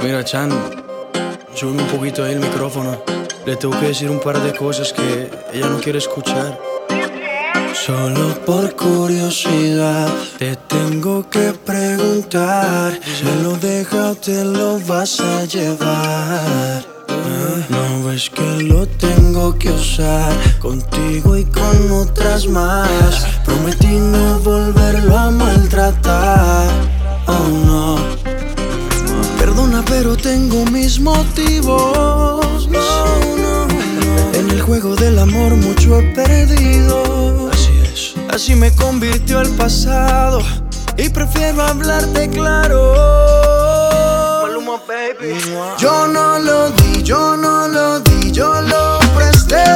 Mira, Chan, súbeme un poquito ahí el micrófono. Le tengo que decir un par de cosas que ella no quiere escuchar. Solo por curiosidad te tengo que preguntar. ¿Me lo dejas o te lo vas a llevar? No ves que lo tengo que usar contigo y con otras más. Prometí no volverlo a maltratar. Oh no. Perdona, pero tengo mis motivos. No. En el juego del amor mucho he perdido. Así es. Así me convirtió el pasado y prefiero hablarte claro. Maluma, baby. Yo no lo di, yo no lo di, yo lo presté.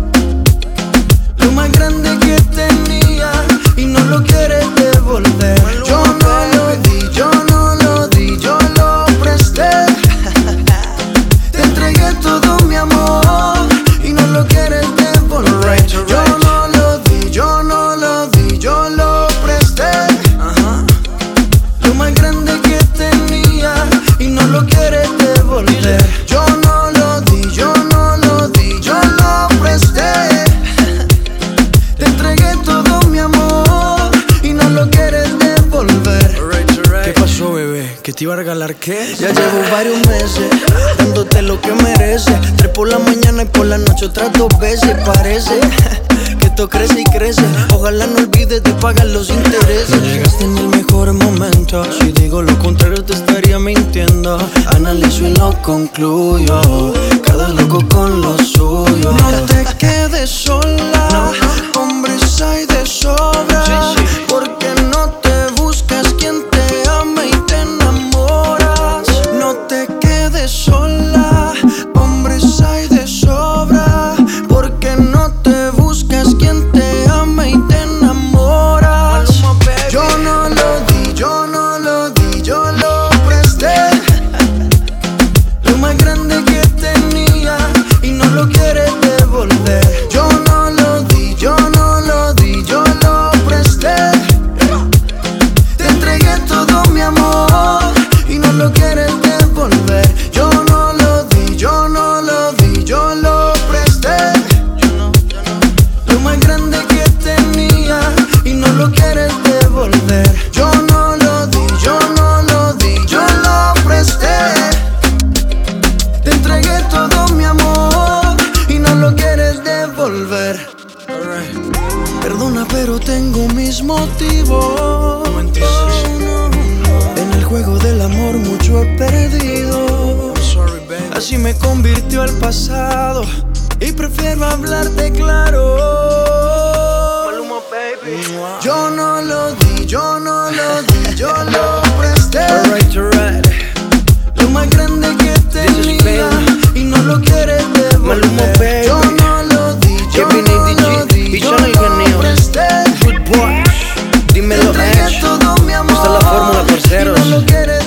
Lo más grande que tenía y no lo quieres devolver. Yo no lo di, yo no lo di, yo lo presté. Te entregué todo mi amor y no lo quieres devolver. Yo no lo di, yo no lo di, yo lo presté. Lo más grande que tenía y no lo quieres devolver. Yo no lo di, yo no lo di, yo lo presté. Te entregué todo mi amor y no lo quieres devolver. ¿Qué pasó, bebé? ¿Que te iba a regalar qué? Ya llevo varios meses dándote lo que mereces. 3 por la mañana y por la noche otras 2 veces. Parece que esto crece y crece. Ojalá no olvides de pagar los intereses. No llegaste en el mejor momento. Si digo lo contrario te estaría mintiendo. Analizo y lo concluyo. Cada loco con lo suyo. No te quedes sola. Hombres hay de sobra. Porque no te buscas quien te ama y te enamoras. No te quedes sola. Hombres hay de sobra. Porque no te buscas quien te ama y te enamoras. Yo no lo di, yo no lo di, yo lo presté. Lo más grande que tenía y no lo quieres devolver. Yo no lo di, yo no lo di, yo lo presté. Te entregué todo mi amor y no lo quieres devolver. Yo no lo di, yo no lo di, yo lo presté. Lo más grande que tenía y no lo quieres devolver. Yo no lo di, yo no lo di, yo lo presté. Te entregué todo mi amor y no lo quieres devolver. Perdona, pero tengo mis motivos. En el juego del amor mucho he perdido. Así me convirtió el pasado y prefiero hablarte claro. Yo no lo di, yo no lo di, yo lo presté. Lo más grande que tenía y no lo quieres devolver. Yo no lo di, yo no lo di, yo lo presté. Dímelo, Te entregué todo mi amor esta es la fórmula, parceros. y no lo quieres